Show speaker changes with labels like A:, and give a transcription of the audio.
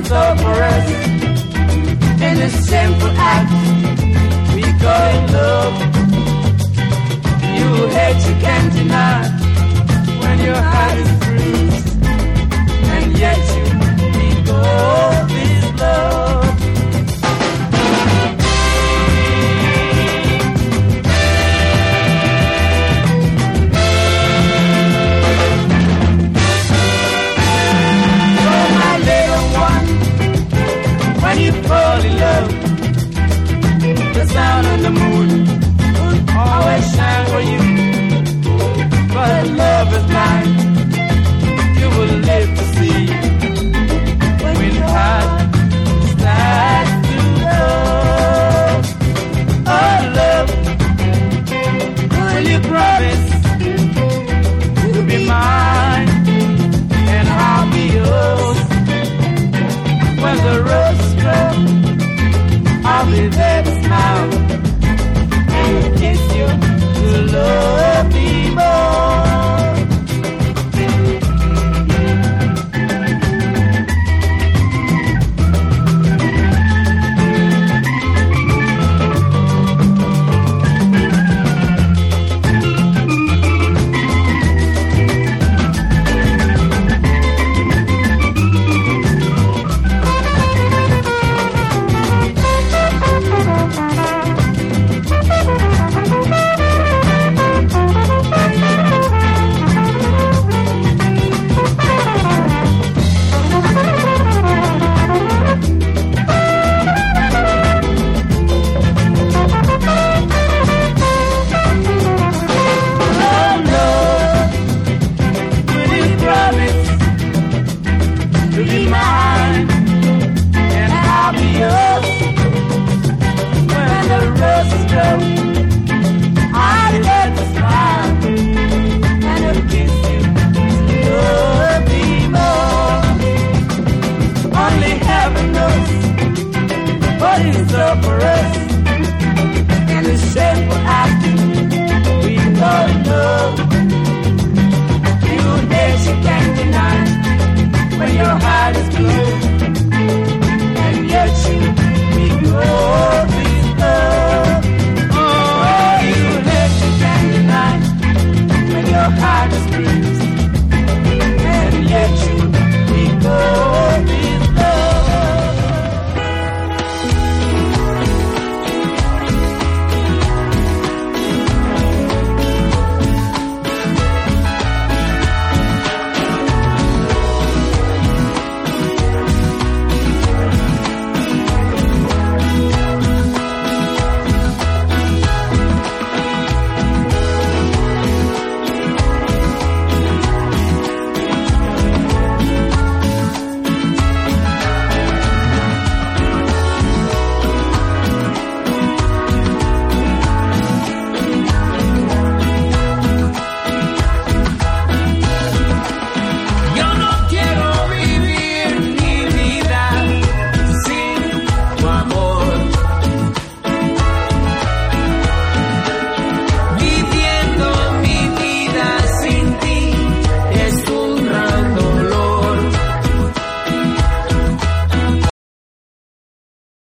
A: it's all for us. In a simple act, we call it love. You hate, you can't deny when your heart is bruised, and yet you speak all this love. When you fall in love, the sun and the moon will always shine for you. But love is blind, you will live to see. When heart starts to love, oh love, will you promise to be mine and I'll be yours? When the roses grow, I'll be there to smile and kiss you to love me more. For us, and the shameful act we call love. You hate, you can't deny when your heart is closed, and yet you speak all this love. Oh, you hate, you can't deny when your heart is closed.